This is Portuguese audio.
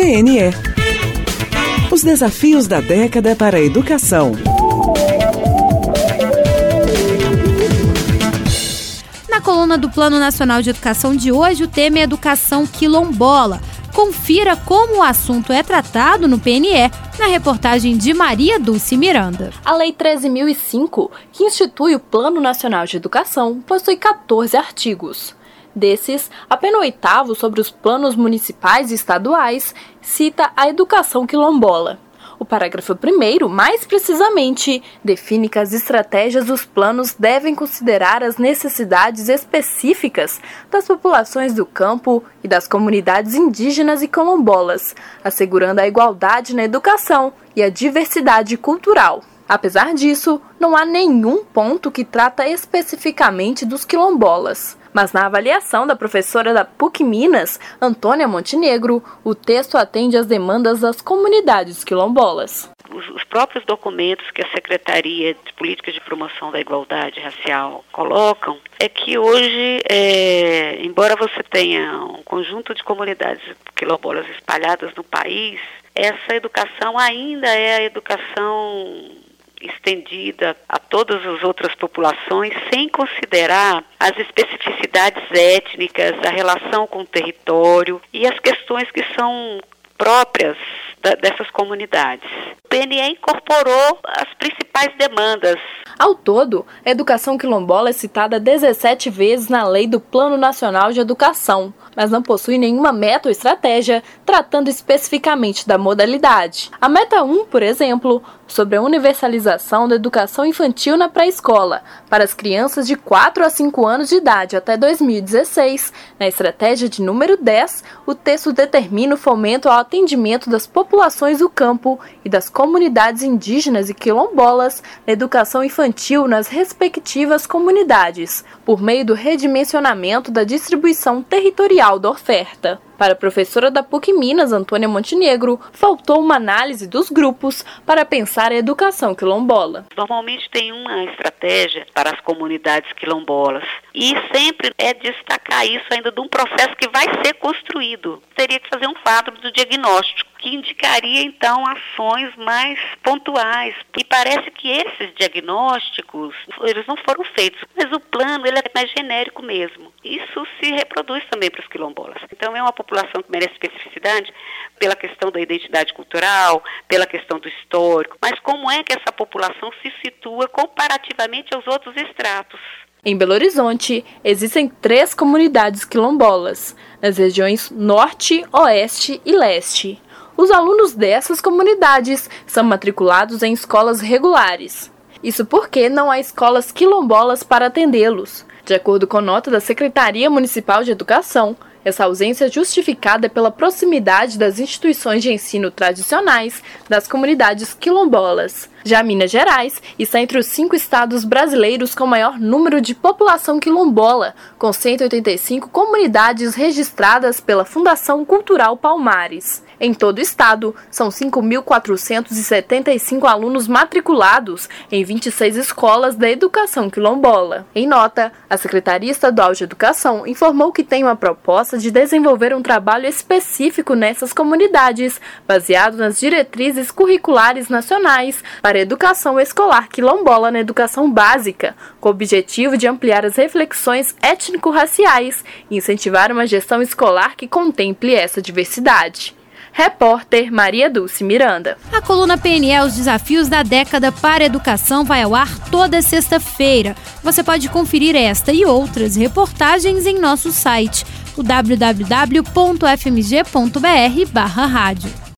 PNE. Os desafios da década para a educação. Na coluna do Plano Nacional de Educação de hoje, o tema é Educação Quilombola. Confira como o assunto é tratado no PNE, na reportagem de Maria Dulce Miranda. A Lei 13.005, que institui o Plano Nacional de Educação, possui 14 artigos. Desses, apenas o 8º, sobre os planos municipais e estaduais, cita a educação quilombola. O parágrafo 1º, mais precisamente, define que as estratégias dos planos devem considerar as necessidades específicas das populações do campo e das comunidades indígenas e quilombolas, assegurando a igualdade na educação e a diversidade cultural. Apesar disso, não há nenhum ponto que trata especificamente dos quilombolas. Mas na avaliação da professora da PUC Minas, Antônia Montenegro, o texto atende às demandas das comunidades quilombolas. Os próprios documentos que a Secretaria de Políticas de Promoção da Igualdade Racial colocam é que hoje, embora você tenha um conjunto de comunidades quilombolas espalhadas no país, essa educação ainda é a educação estendida a todas as outras populações, sem considerar as especificidades étnicas, a relação com o território e as questões que são próprias dessas comunidades. O PNE incorporou as principais demandas. Ao todo, a educação quilombola é citada 17 vezes na Lei do Plano Nacional de Educação, mas não possui nenhuma meta ou estratégia tratando especificamente da modalidade. A meta 1, por exemplo, sobre a universalização da educação infantil na pré-escola para as crianças de 4 a 5 anos de idade até 2016. Na estratégia de número 10, o texto determina o fomento ao atendimento das populações do campo e das comunidades indígenas e quilombolas na educação infantil nas respectivas comunidades, por meio do redimensionamento da distribuição territorial da oferta. Para a professora da PUC Minas, Antônia Montenegro, faltou uma análise dos grupos para pensar a educação quilombola. Normalmente tem uma estratégia para as comunidades quilombolas e sempre é destacar isso ainda de um processo que vai ser construído. Teria que fazer um quadro do diagnóstico, que indicaria então ações mais pontuais. E parece que esses diagnósticos, eles não foram feitos, mas o plano ele é mais genérico mesmo. Isso se reproduz também para os quilombolas. Então é uma população que merece especificidade pela questão da identidade cultural, pela questão do histórico, mas como é que essa população se situa comparativamente aos outros estratos? Em Belo Horizonte, existem 3 comunidades quilombolas, nas regiões Norte, Oeste e Leste. Os alunos dessas comunidades são matriculados em escolas regulares. Isso porque não há escolas quilombolas para atendê-los. De acordo com nota da Secretaria Municipal de Educação, essa ausência é justificada pela proximidade das instituições de ensino tradicionais das comunidades quilombolas. Já Minas Gerais está entre os 5 estados brasileiros com maior número de população quilombola, com 185 comunidades registradas pela Fundação Cultural Palmares. Em todo o estado, são 5.475 alunos matriculados em 26 escolas da educação quilombola. Em nota, a Secretaria Estadual de Educação informou que tem uma proposta de desenvolver um trabalho específico nessas comunidades, baseado nas diretrizes curriculares nacionais para a educação escolar quilombola na educação básica, com o objetivo de ampliar as reflexões étnico-raciais e incentivar uma gestão escolar que contemple essa diversidade. Repórter Maria Dulce Miranda. A coluna PNE Os Desafios da Década para a Educação vai ao ar toda sexta-feira. Você pode conferir esta e outras reportagens em nosso site, o www.fmg.br/rádio.